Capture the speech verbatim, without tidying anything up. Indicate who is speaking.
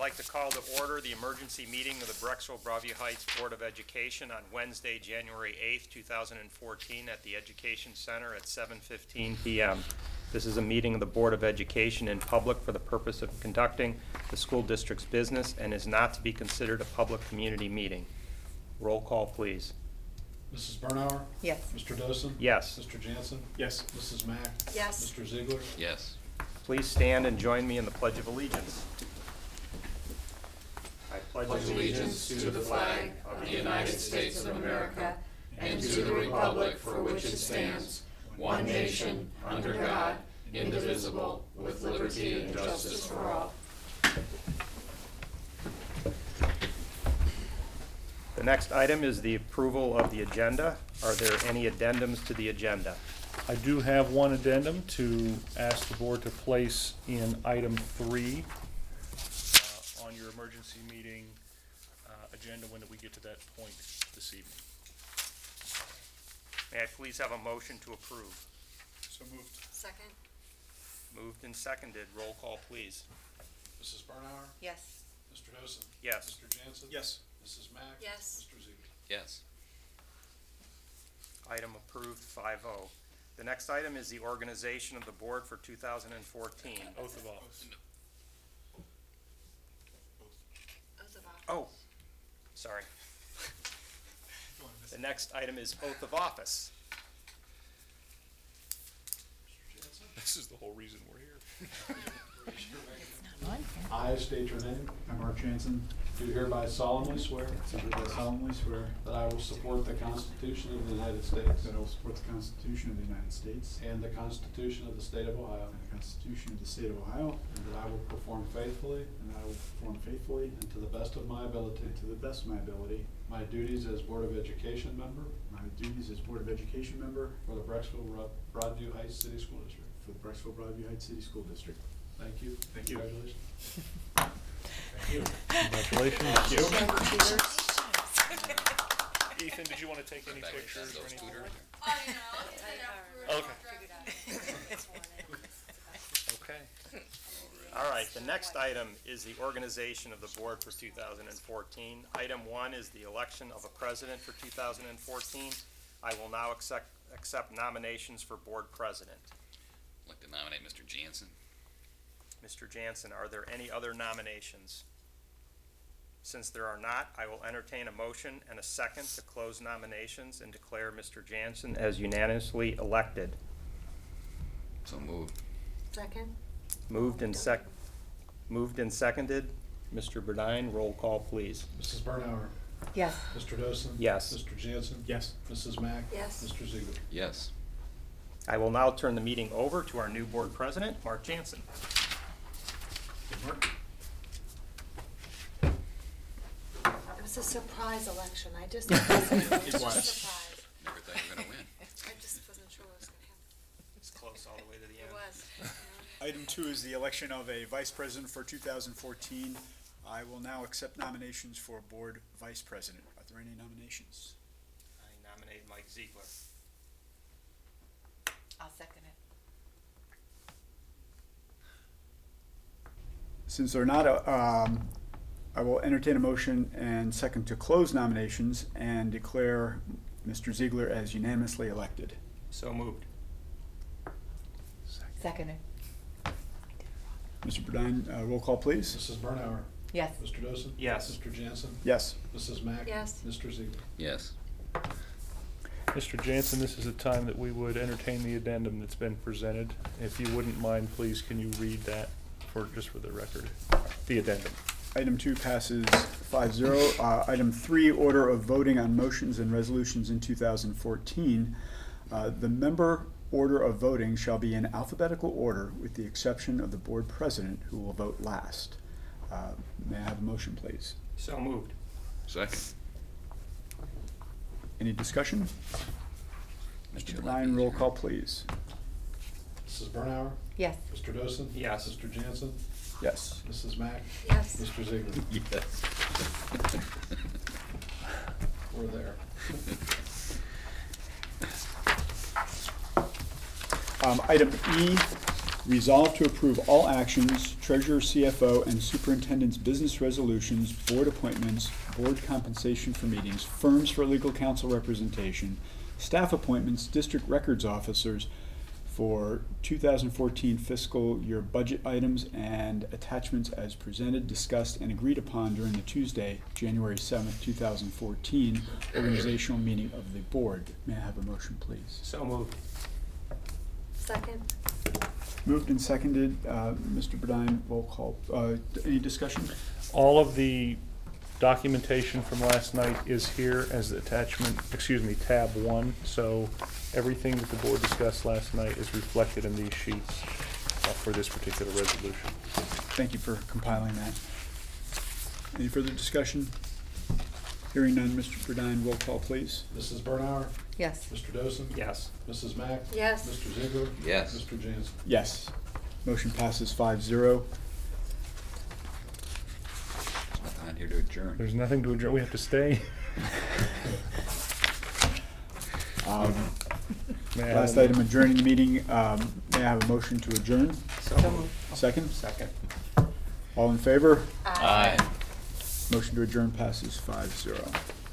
Speaker 1: like to call to order the emergency meeting of the Brecksville Broadview Heights Board of Education on Wednesday, January eighth, two thousand fourteen at the Education Center at seven fifteen p m This is a meeting of the Board of Education in public for the purpose of conducting the school district's business and is not to be considered a public community meeting. Roll call, please.
Speaker 2: Missus Bernauer?
Speaker 3: Yes.
Speaker 2: Mister Dosen?
Speaker 1: Yes.
Speaker 2: Mister Jansen?
Speaker 4: Yes.
Speaker 2: Missus Mack?
Speaker 3: Yes.
Speaker 2: Mister Ziegler?
Speaker 5: Yes.
Speaker 1: Please stand and join me in the Pledge of Allegiance. I pledge
Speaker 5: Allegiance to the flag of the United States of America and to the republic for which it stands, one nation, under God, indivisible, with liberty and justice for all.
Speaker 1: The next item is the approval of the agenda. Are there any addendums to the agenda?
Speaker 4: I do have one addendum to ask the board to place in item three uh, on your emergency meeting uh, agenda when we get to that point this evening.
Speaker 1: May I please have a motion to approve?
Speaker 4: So moved.
Speaker 3: Second?
Speaker 1: Moved and seconded. Roll call, please.
Speaker 2: Missus Bernauer?
Speaker 3: Yes.
Speaker 2: Mister Dosen?
Speaker 1: Yes.
Speaker 2: Mister Jansen?
Speaker 4: Yes.
Speaker 2: Missus Mack?
Speaker 3: Yes.
Speaker 2: Mister Ziegler?
Speaker 5: Yes.
Speaker 1: Item approved, five oh. The next item is the organization of the board for two thousand fourteen.
Speaker 4: Oath of office.
Speaker 3: Oath of office.
Speaker 1: Oh, sorry. The next item is oath of office.
Speaker 2: Mister Jansen?
Speaker 4: This is the whole reason we're here.
Speaker 2: I state your name.
Speaker 6: I, Mark Jansen,
Speaker 2: Do hereby solemnly swear
Speaker 6: do hereby solemnly swear
Speaker 2: that I will support the Constitution of the United States
Speaker 6: that I will support the Constitution of the United States
Speaker 2: and the Constitution of the State of Ohio,
Speaker 6: and the Constitution of the State of Ohio,
Speaker 2: and that I will perform faithfully
Speaker 6: and that I will perform faithfully
Speaker 2: and to the best of my ability
Speaker 6: and to the best of my ability
Speaker 2: my duties as Board of Education member
Speaker 6: my duties as Board of Education member
Speaker 2: for the Brecksville Ro- Broadview Heights City School District.
Speaker 6: for the Brecksville Broadview Heights City School District.
Speaker 2: Thank you.
Speaker 6: Thank you.
Speaker 2: Congratulations.
Speaker 4: Congratulations. Ethan, did you want to take any
Speaker 5: Back
Speaker 4: pictures
Speaker 5: to
Speaker 4: or
Speaker 5: those
Speaker 4: anything?
Speaker 5: scooters.
Speaker 7: Oh, you know, it's
Speaker 4: Okay. Okay.
Speaker 1: All right, the next item is the organization of the board for two thousand fourteen. Item one is the election of a president for two thousand fourteen. I will now accept, accept nominations for board president.
Speaker 5: I'd like to nominate Mister Jansen.
Speaker 1: Mister Jansen, are there any other nominations? Since there are not, I will entertain a motion and a second to close nominations and declare Mister Jansen as unanimously elected.
Speaker 5: So moved.
Speaker 3: Second?
Speaker 1: Moved and sec, moved and seconded. Mister Burdine, roll call, please.
Speaker 2: Missus Bernauer?
Speaker 3: Yes.
Speaker 2: Mister Dosen?
Speaker 1: Yes.
Speaker 2: Mister Jansen?
Speaker 6: Yes.
Speaker 2: Missus Mack?
Speaker 3: Yes.
Speaker 2: Mister Ziegler?
Speaker 5: Yes.
Speaker 1: I will now turn the meeting over to our new board president, Mark Jansen.
Speaker 2: Mark?
Speaker 3: It was a surprise election. I just, it was a surprise.
Speaker 5: Never thought you were gonna win.
Speaker 3: I just wasn't sure what was gonna happen.
Speaker 1: It's close all the way to the
Speaker 3: It
Speaker 1: end.
Speaker 3: was.
Speaker 8: Item two is the election of a vice president for two thousand fourteen. I will now accept nominations for board vice president. Are there any nominations?
Speaker 1: I nominate Mike Ziegler.
Speaker 3: I'll second it.
Speaker 8: Since they're not, a- um, I will entertain a motion and second to close nominations and declare Mister Ziegler as unanimously elected.
Speaker 1: So moved.
Speaker 3: Second it.
Speaker 8: Mister Burdine, uh, roll call, please.
Speaker 2: Missus Bernauer?
Speaker 3: Yes.
Speaker 2: Mister Dosen?
Speaker 1: Yes.
Speaker 2: Mister Jansen?
Speaker 8: Yes.
Speaker 2: Missus Mack?
Speaker 3: Yes.
Speaker 2: Mister Ziegler?
Speaker 5: Yes.
Speaker 4: Mister Jansen, this is a time that we would entertain the addendum that's been presented. If you wouldn't mind, please, can you read that for, just for the record? The addendum.
Speaker 8: Item two passes five zero. Uh, item three, order of voting on motions and resolutions in two thousand fourteen. Uh, the member order of voting shall be in alphabetical order with the exception of the board president, who will vote last. Uh, may I have a motion, please?
Speaker 1: So moved.
Speaker 5: Second.
Speaker 8: Any discussion? Mister
Speaker 5: Make your life
Speaker 8: Ryan, roll
Speaker 5: easier.
Speaker 8: call, please.
Speaker 2: Missus Bernauer?
Speaker 3: Yes.
Speaker 2: Mister Dosen?
Speaker 1: Yes.
Speaker 2: Mister Jansen?
Speaker 8: Yes.
Speaker 2: Missus Mack?
Speaker 3: Yes.
Speaker 2: Mister Ziegler?
Speaker 5: Yes.
Speaker 2: We're there.
Speaker 8: Um, item E Resolved to approve all actions, treasurer, C F O, and superintendent's business resolutions, board appointments, board compensation for meetings, firms for legal counsel representation, staff appointments, district records officers for two thousand fourteen fiscal year budget items and attachments as presented, discussed, and agreed upon during the Tuesday, January seventh, two thousand fourteen organizational meeting of the board. May I have a motion, please?
Speaker 1: So moved.
Speaker 3: Second?
Speaker 8: Moved and seconded. Uh, Mister Burdine, roll call. Uh, Any discussion?
Speaker 4: All of the documentation from last night is here as attachment, excuse me, tab one. So everything that the board discussed last night is reflected in these sheets uh, for this particular resolution.
Speaker 8: Thank you for compiling that. Any further discussion? Hearing none, Mister Burdine, roll call, please.
Speaker 2: Missus Bernauer,
Speaker 3: Yes.
Speaker 2: Mister Dosen.
Speaker 1: Yes.
Speaker 2: Missus Mack.
Speaker 3: Yes.
Speaker 2: Mister Ziegler.
Speaker 5: Yes.
Speaker 2: Mister Jansen.
Speaker 8: Yes. Motion passes five zero.
Speaker 5: Nothing on here to adjourn.
Speaker 4: There's nothing to adjourn. We have to stay.
Speaker 8: Um,
Speaker 4: May I have
Speaker 8: Last
Speaker 4: a-
Speaker 8: item, adjourning the meeting. Um, May I have a motion to adjourn?
Speaker 1: So moved.
Speaker 8: Second?
Speaker 1: Second.
Speaker 8: All in favor?
Speaker 5: Aye.
Speaker 8: Motion to adjourn passes five zero.